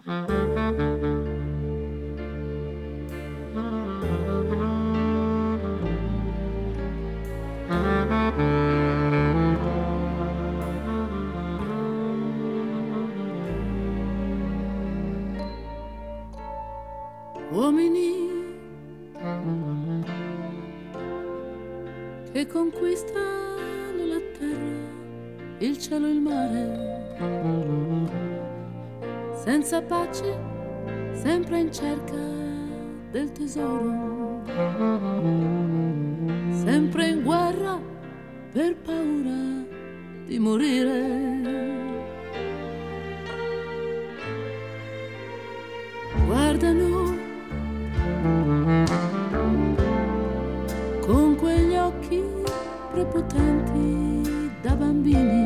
Uomini che conquistano la terra, il cielo e il mare, senza pace, sempre in cerca del tesoro, sempre in guerra per paura di morire. Guardano con quegli occhi prepotenti da bambini